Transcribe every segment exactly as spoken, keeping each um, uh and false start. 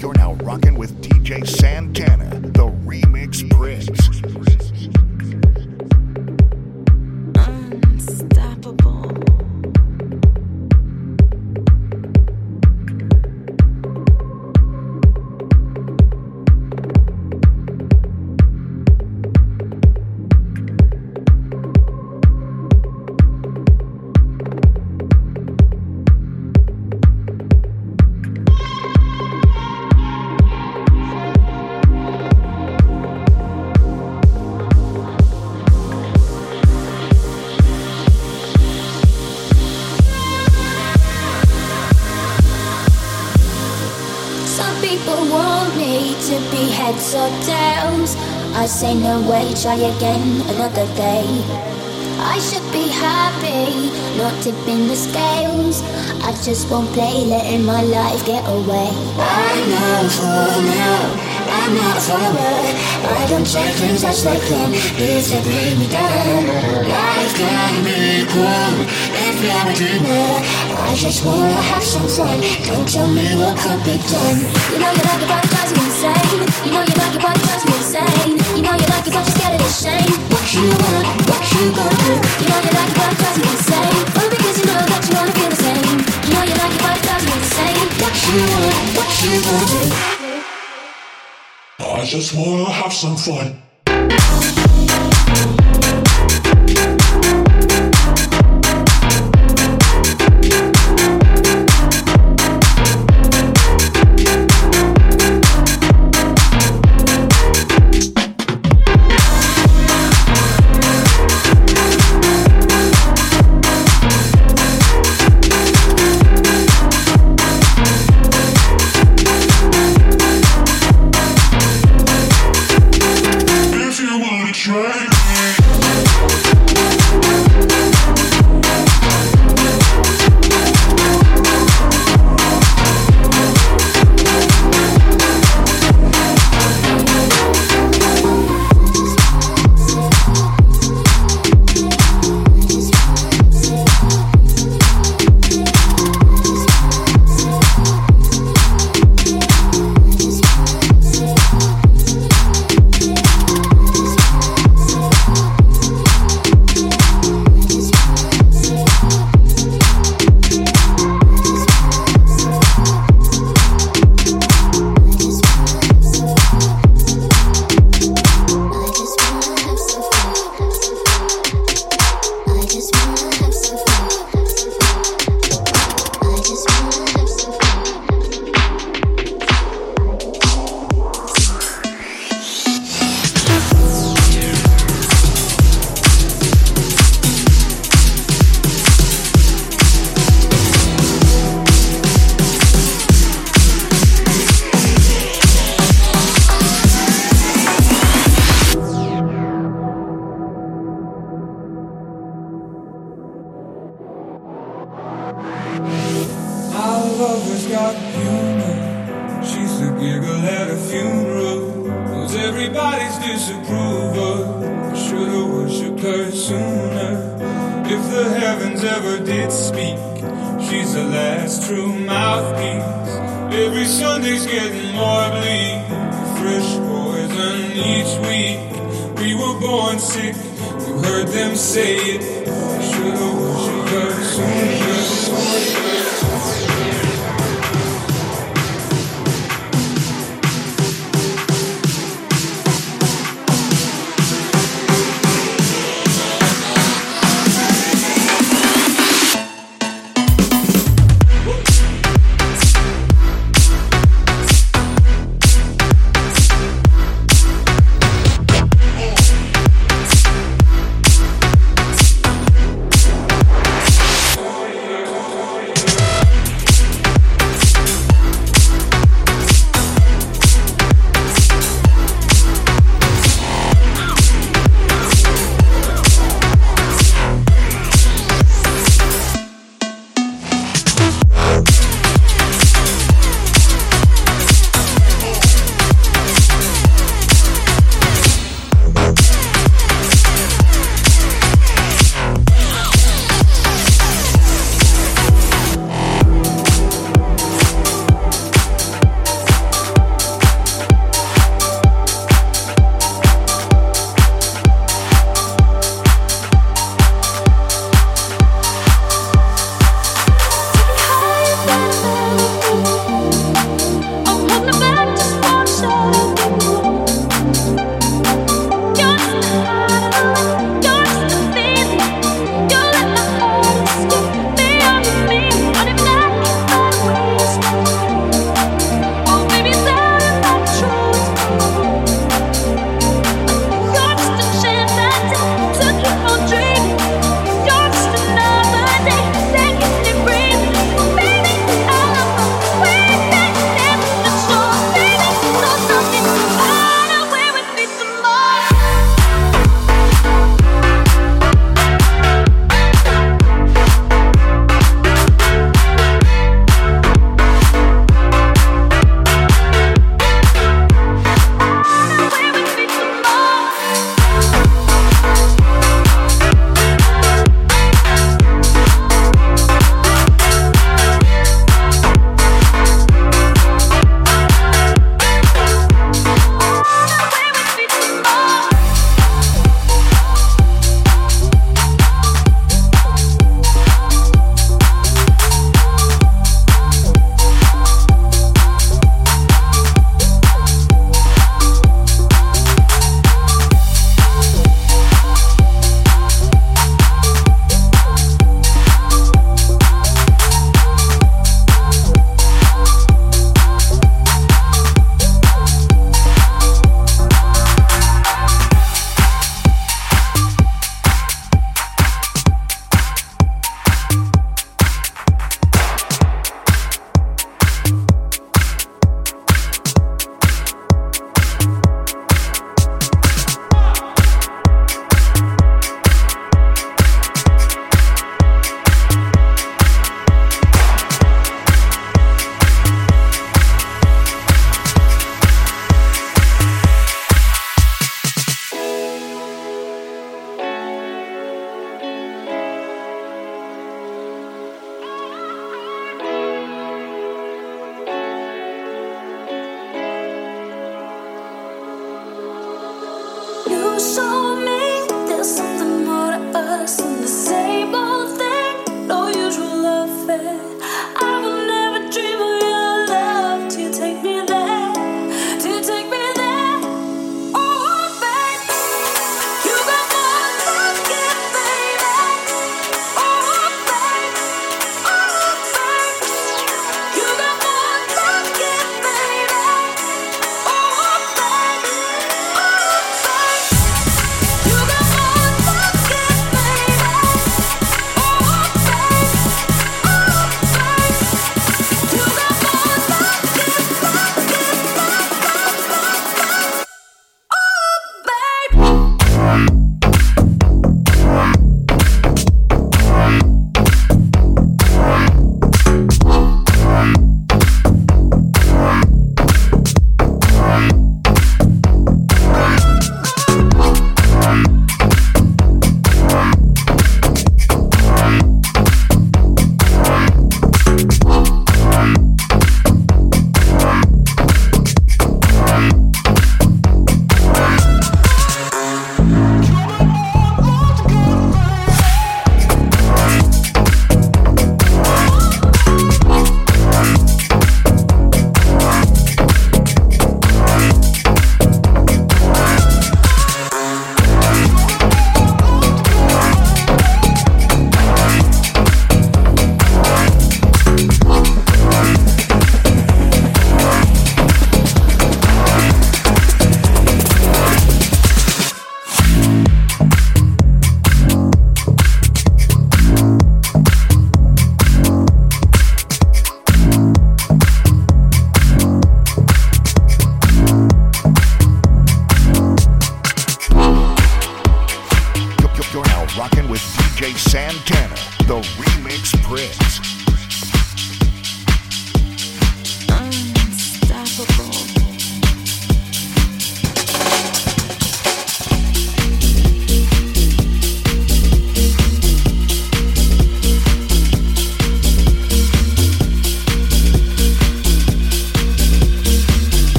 You're now rocking with D J Santana, the Remix Prince. Unstoppable. Heads or tails, I say no way, try again another day. I should be happy, not tipping the scales. I just won't play, letting my life get away. I know for now, I'm not forward. I don't check things as they can, this to bring me down. Life can be cool if you're a dreamer. I just wanna have some fun, don't tell me what could be done. You know you like it, but it drives you insane. You know you like it, but it drives me insane. You know you like it, but you're scared of the shame. What you want, what you gonna do? You know you like it, but it drives me insane. All because you know that you wanna feel the same. You know you like it, but it drives me insane. What you want, what you gonna do? I just wanna have some fun.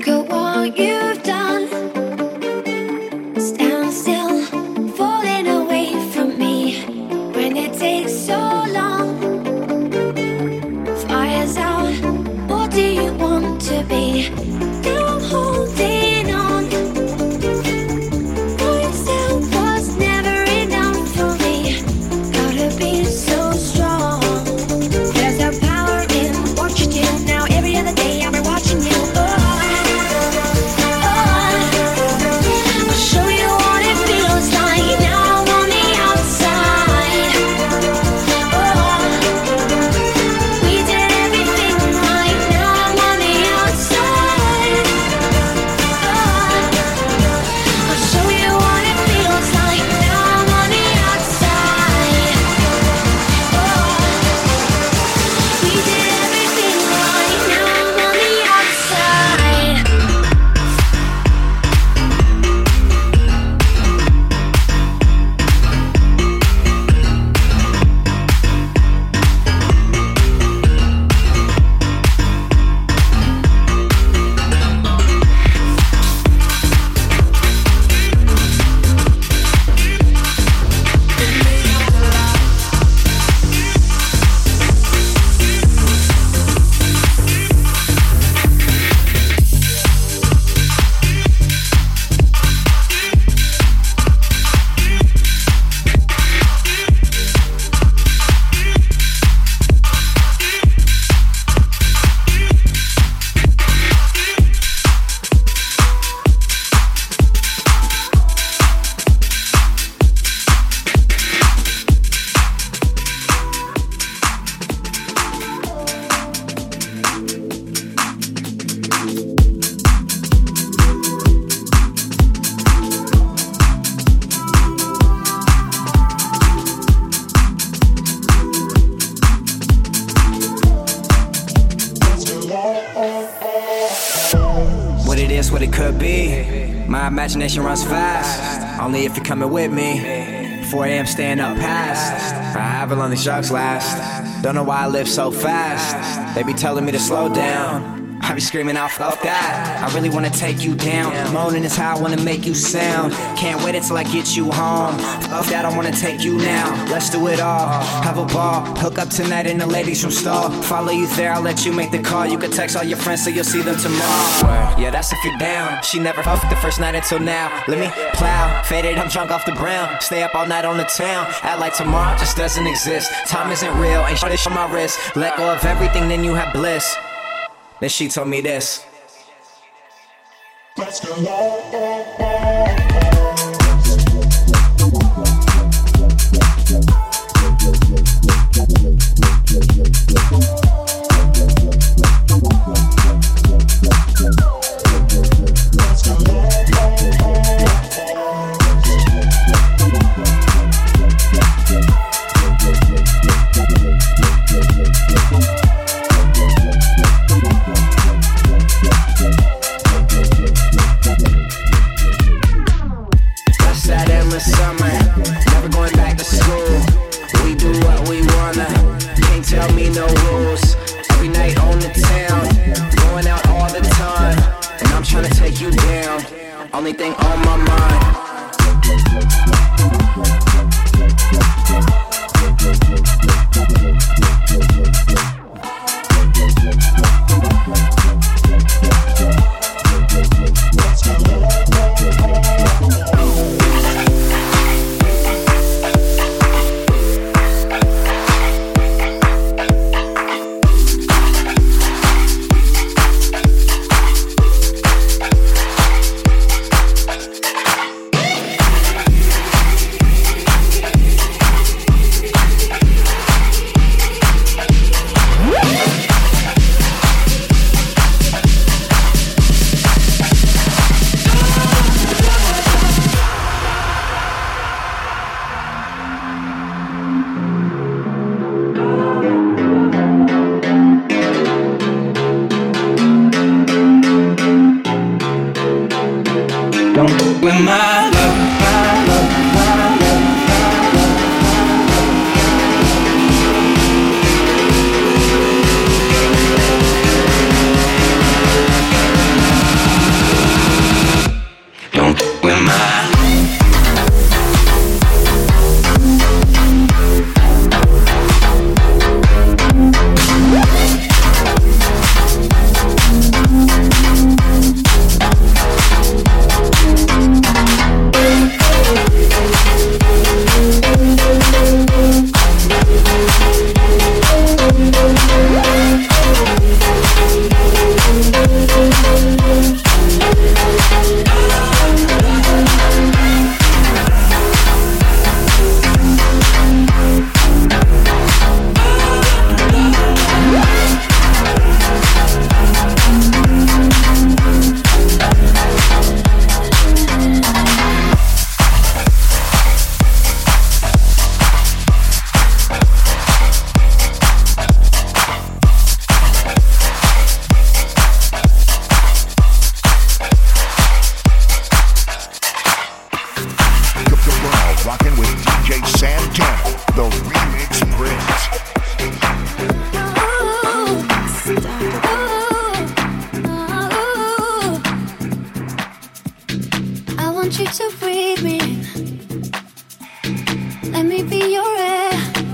at what you've done. Stand still, falling away from me. When it takes so long, fire's out. What do you want to be? Now I'm holding on. Myself was never enough for me. Gotta be so strong. There's a power in what you do. Now every other day I've been watching you. Oh, oh, I'll show you what it feels like. Now I'm on the outside. Oh, we did everything right. Now I'm on the outside. Oh, I'll show you what it feels like. Now I'm on the outside. Oh, we did everything right. Now I'm on the outside. What it is, what it could be. My imagination runs fast, only if you're coming with me. four a.m. staying up past, however long these drugs last. Don't know why I live so fast. They be telling me to slow down. I be screaming out, fuck that. I really wanna take you down. Moaning is how I wanna make you sound. Can't wait until I get you home. Fuck that, I wanna take you now. Let's do it all, have a ball. Hook up tonight in the ladies room stall. Follow you there, I'll let you make the call. You can text all your friends so you'll see them tomorrow. Yeah, that's if you're down. She never fucked the first night until now. Let me plow, faded, I'm drunk off the brown. Stay up all night on the town. Act like tomorrow just doesn't exist. Time isn't real, ain't shit on my wrist. Let go of everything, then you have bliss. Then she told me this. Let's go. Only thing on my mind. With my love, my love, my love, my love. want you to breathe me. Let me be your air.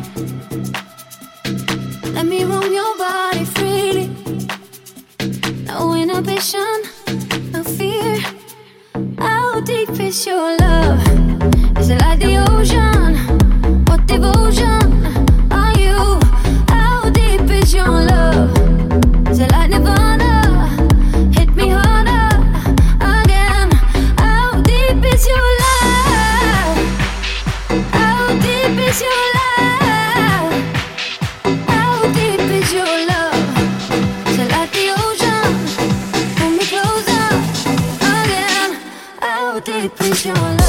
Let me roam your body freely. No inhibition, no fear. How deep is your love? Is it like the ocean? What devotion are you? How deep is your love? Is it like Nirvana? Hit me harder again. How deep is your love? How deep is your love? How deep is your love? Is it like the ocean? Pull me closer again. How deep is your love?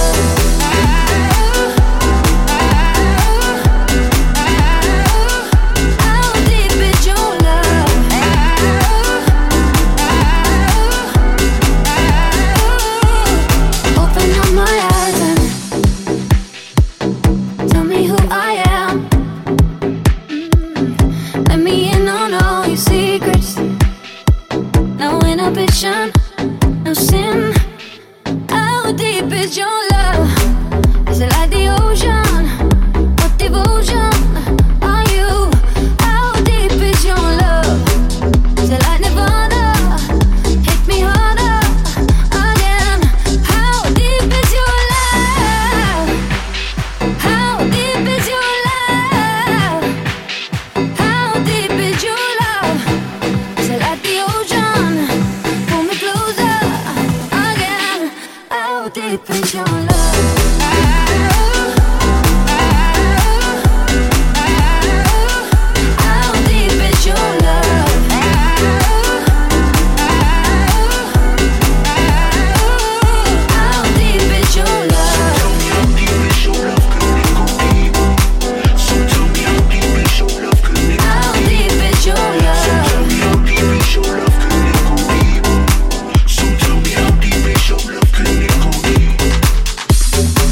No sin. How deep is your love? Is it like the ocean? What devotion are you? How deep is your love? Is it like Nirvana? Hit me harder again. How deep is your love? How deep is your love? How deep is your love? Is it like the ocean? How deep is your love? How deep is your love? How deep is your love? So tell me how deep is your love? How deep is your love? How deep is your love? So tell me how deep is your love? Can it go deep?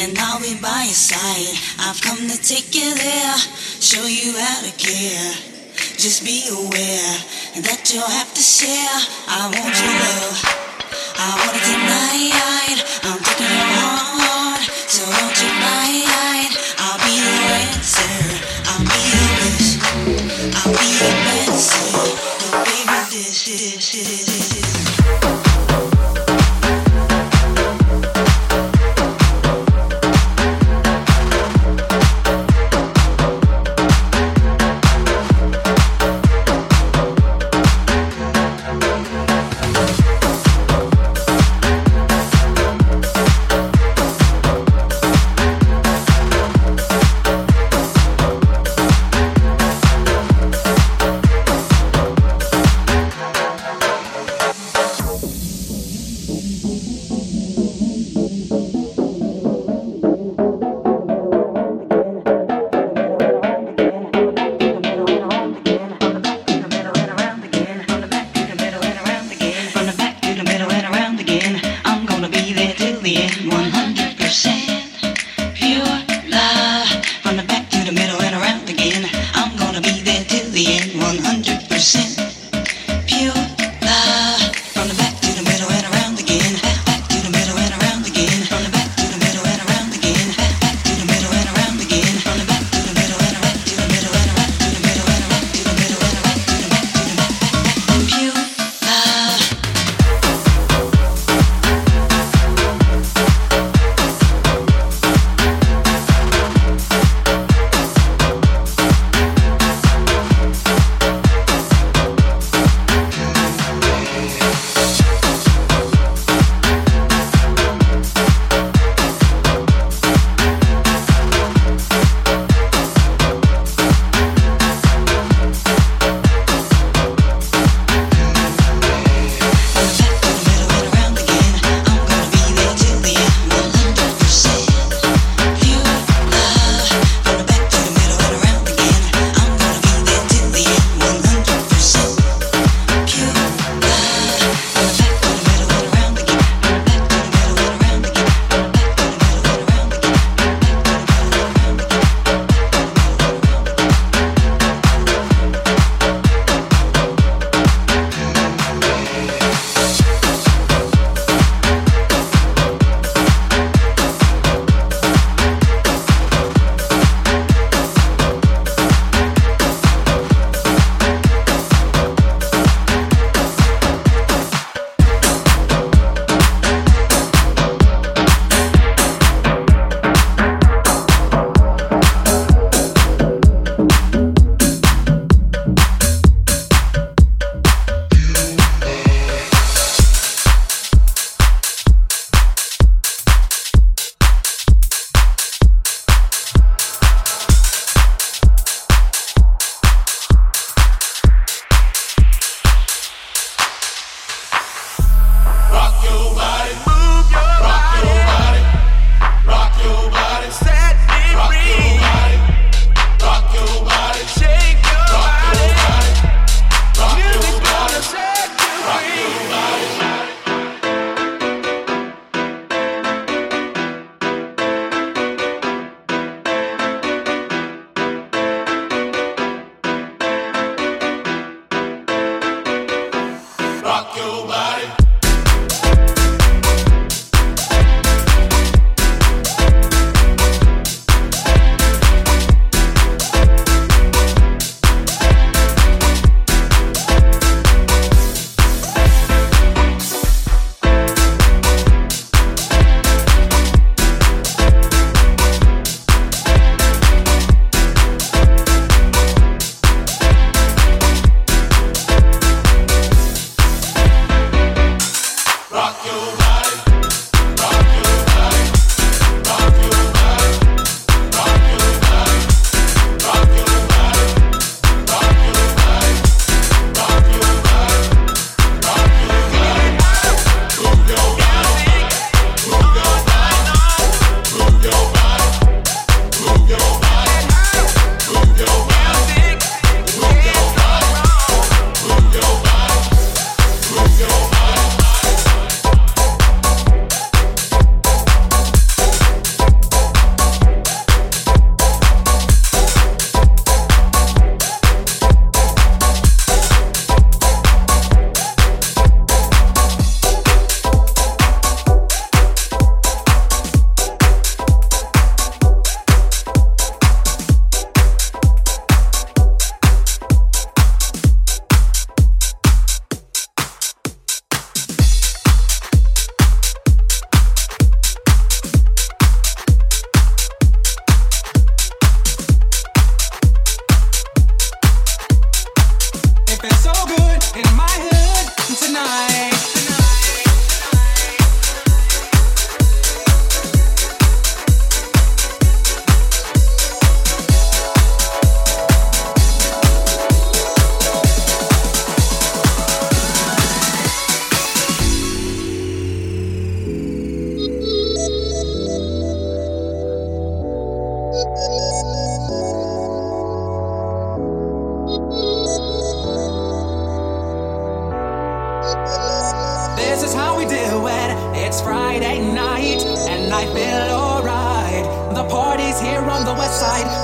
and I'll be by your side. I've come to take you there, show you how to care. Just be aware that you'll have to share. I want your love, I want it tonight. I'm taking your heart, so won't you bite? I'll be your answer, I'll be your wish, I'll be your medicine, your favorite dish, dish, dish, dish.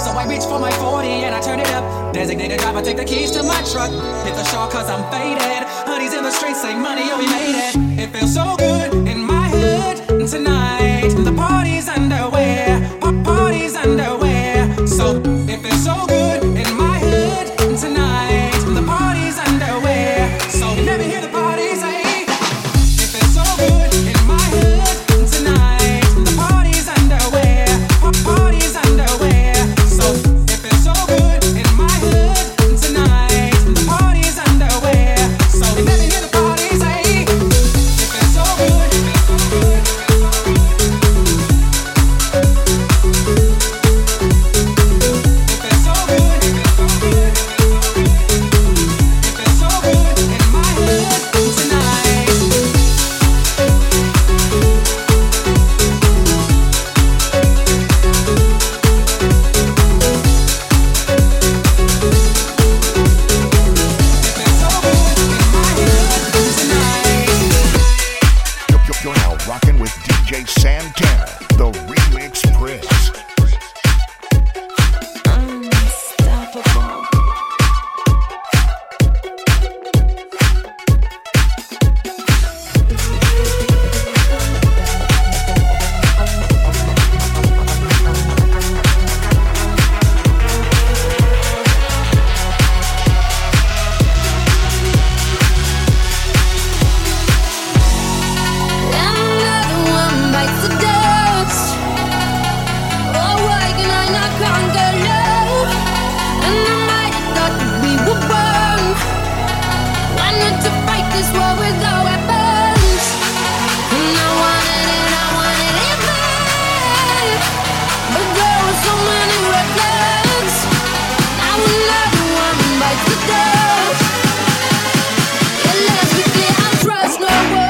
So I reach for my forty and I turn it up. Designated driver, take the keys to my truck. Hit the shore cause I'm faded. Honey's in the streets, sing money, oh we made it. It feels so good in my hood tonight. The party's underway, pop party's underway. So it feels so good in my hood tonight. The party's underway. So you never hear the party say. It feels so good in my hood tonight. The party's underway, pop party's underway. So it feels so good in my hood tonight. The party's underway. So you never hear the party say. It feels so good. You're now rocking with D J Santana, the Remix Prince. Unstoppable. Another one bites the dust. Oh, why can I not conquer love? And I might have thought that we were born. Why not to fight this war with our weapons? And I wanted it, I wanted it back. But there were so many red flags. Now another one bites the dust. It lets me clear, I trust no one.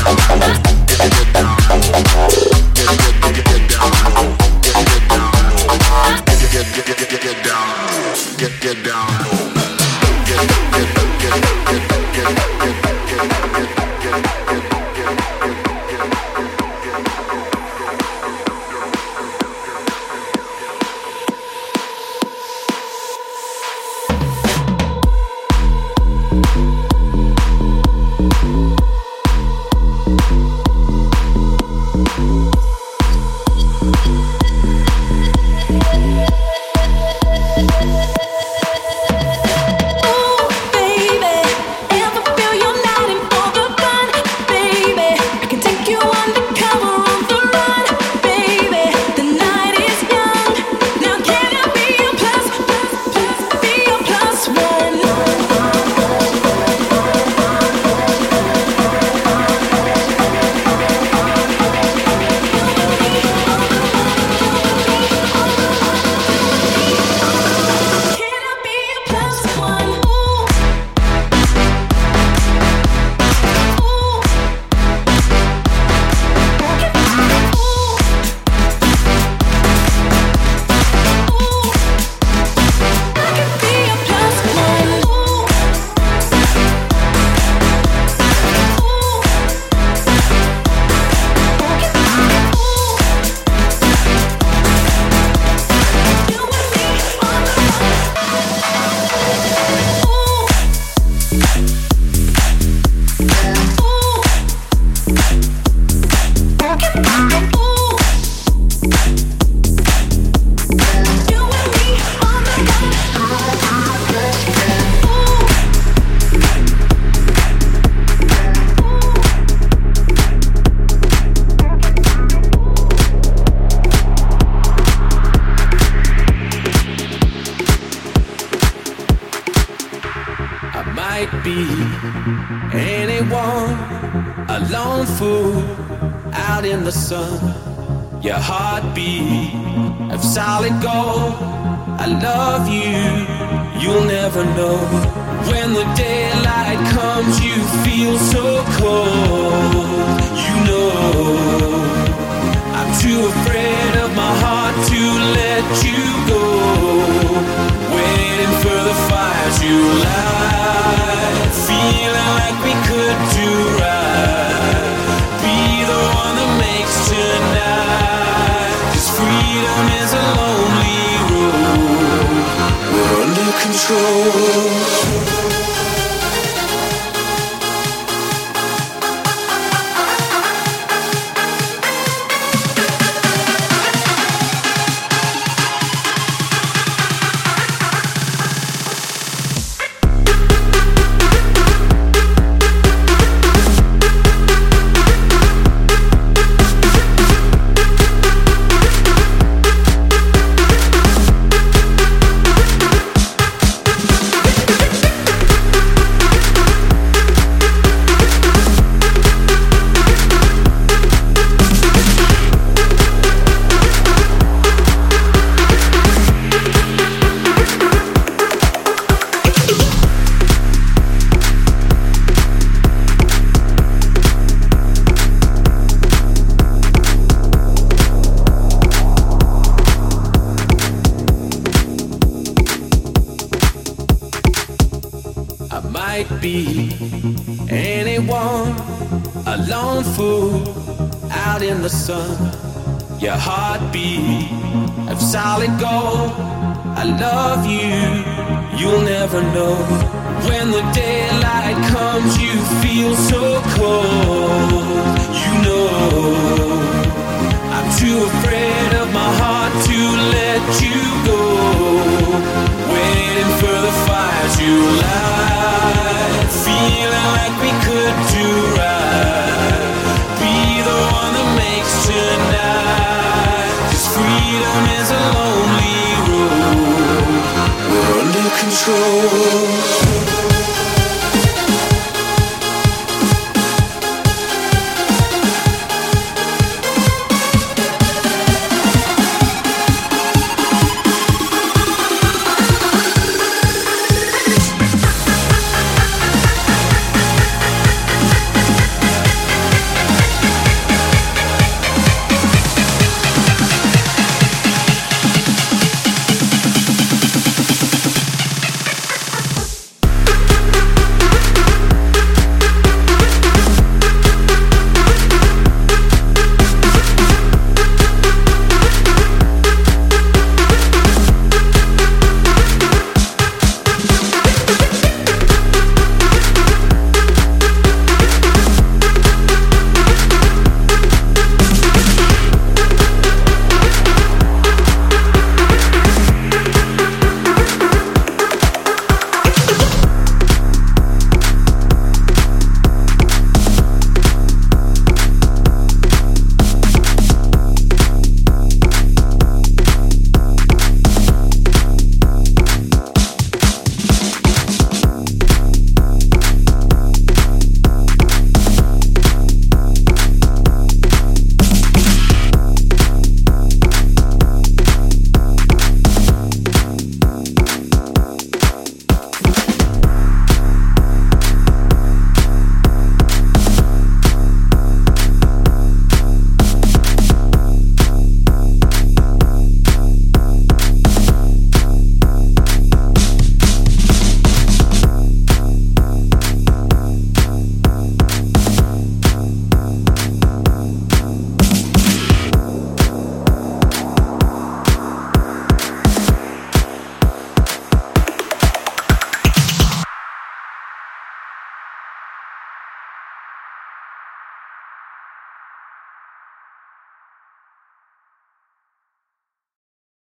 When the daylight comes, you feel so cold.